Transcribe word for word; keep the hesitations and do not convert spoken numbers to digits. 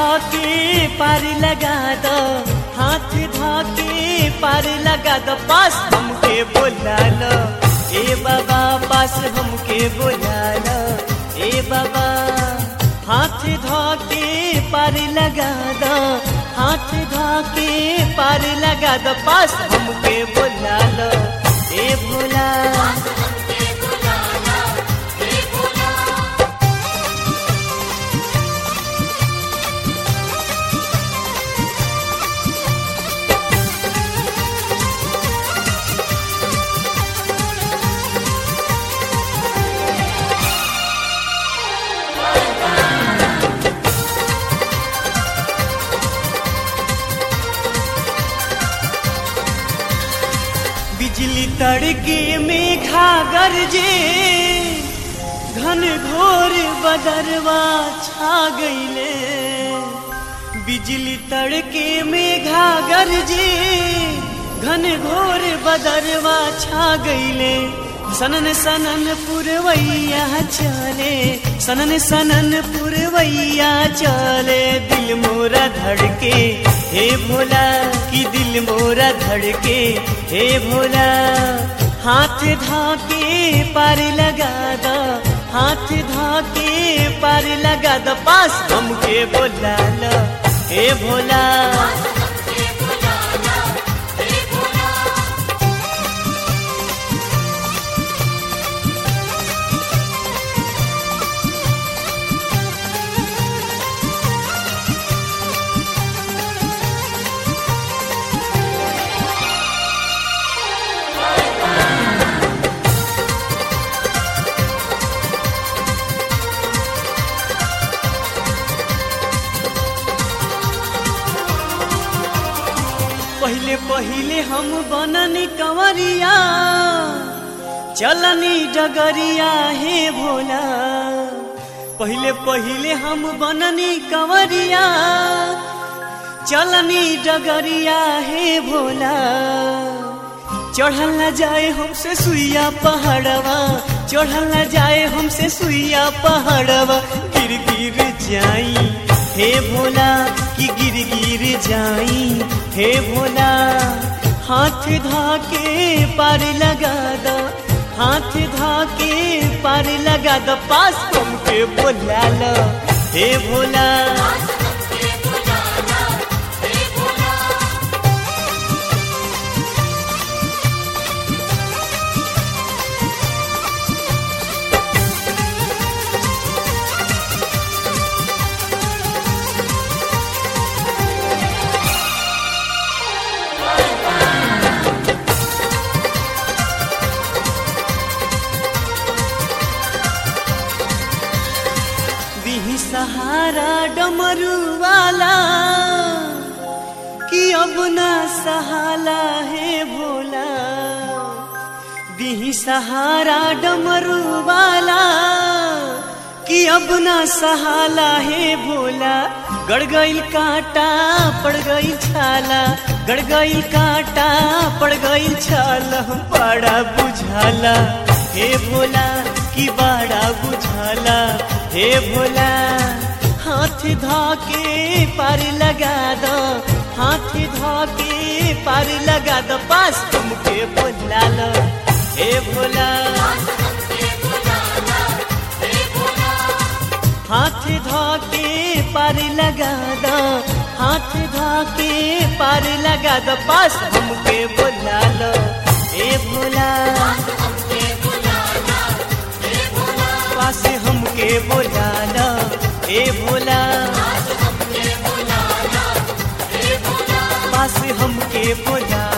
धाके पार लगा दो, हाथ धाके पार लगा दो, पास हमके बोला लो ए बाबा, पास हमके बोला लो ए बाबा। हाथ धाके पार लगा दो, हाथ धाके पार लगा दो, पास हमके बोला लो ए भोला। बिजली तड़के मेघा गरजे, घन घोर बदरवा छा गईले। बिजली तड़के मेघा गरजे, घन घोर बदरवा छा गईले। सनन सनन पुरवैया चले, सनन सनन पुरवैया चले। दिल मोरा धड़के हे भोला, कि दिल मोरा धड़के हे भोला। हाथ धाके पार लगा दो, हाथ धाके पार लगा दो, पास हमके बोला लो हे भोला। पहिले पहिले हम बननी कंवरिया, चलनी डगरिया हे भोला। पहिले पहिले हम बननी कंवरिया, चलनी डगरिया हे भोला। चढ़ल न जाए हमसे सुइया पहाड़वा, चढ़ल न जाए हमसे सुइया पहाड़वा। गिर गिर जाई हे भोला, कि गिर गिर जाई हे भोला। हाथ धाके पार लगा दो, हाथ धाके पार लगा दो, पास हमके बोला लो हे भोला। सहारा डमरू वाला, कि अब ना सहाला हे भोला। दिही सहारा डमरू वाला, कि अब ना सहाला हे भोला। गड़ गईल कांटा पड़ गईल छाला, गड़ गईल कांटा पड़ गईल छाला। बड़ा बुझाला हे भोला, कि बड़ा बुझाला हे भोला। हाथ धाके पार लगा दो, हाथ धाके पार लगा दो, पास हमके बोला लो हे भोला। हाथ धाके पार लगा दो, हाथ धाके पार लगा दो, पास हमके बोला लो हे भोला। पास हमके बोला लो ए भोला, पास हमके बोला।